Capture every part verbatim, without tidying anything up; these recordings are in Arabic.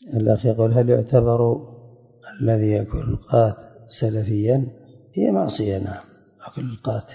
الأخ يقول: هل يعتبر الذي يأكل القات سلفيا؟ هي معصية، نعم، أكل القات.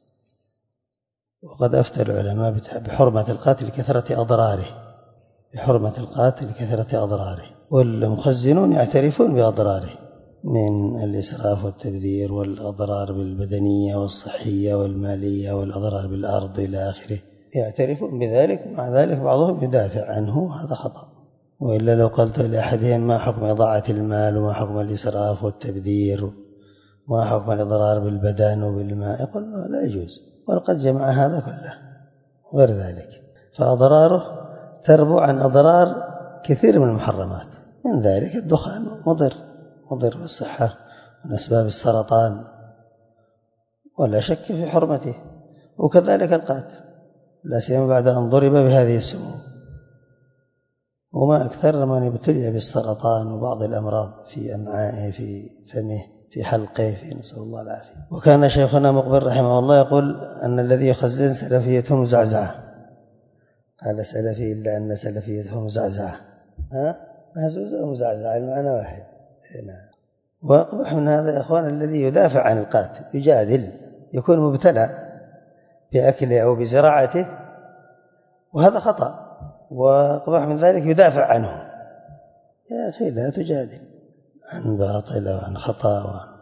وقد أفتى العلماء بحرمة القات لكثرة أضراره، بحرمة القات لكثرة أضراره، والمخزنون يعترفون بأضراره من الإسراف والتبذير والأضرار بالبدنية والصحية والمالية والأضرار بالأرض إلى آخره، يعترفون بذلك. مع ذلك بعضهم يدافع عنه، هذا خطأ. وإلا لو قلت لأحدهم: ما حكم إضاعة المال وما حكم الإسراف والتبذير وما حكم الإضرار بالبدن وبالماء، يقول لا يجوز، ولقد جمع هذا كله غير ذلك. فأضراره تربو عن أضرار كثير من المحرمات، من ذلك الدخان مضر مضر بالصحة من أسباب السرطان، ولا شك في حرمته. وكذلك القات، لا سيما بعد أن ضرب بهذه السموم. وما أكثر من ابتلي بالسرطان وبعض الأمراض في أمعائه، في فمه، في حلقه، في نسأل الله العافية. وكان شيخنا مقبل رحمه الله يقول أن الذي يخزن سلفيته مزعزعة. قال سلفي إلا أن سلفيته مزعزعة، ها مهزوزة ومزعزعة المعنى واحد. هنا وأقبح من هذا يا إخوان الذي يدافع عن القات، يجادل، يكون مبتلى بأكله أو بزراعته، وهذا خطأ. وأقبح من ذلك يدافع عنه. يا أخي لا تجادل عن باطل وعن خطأ.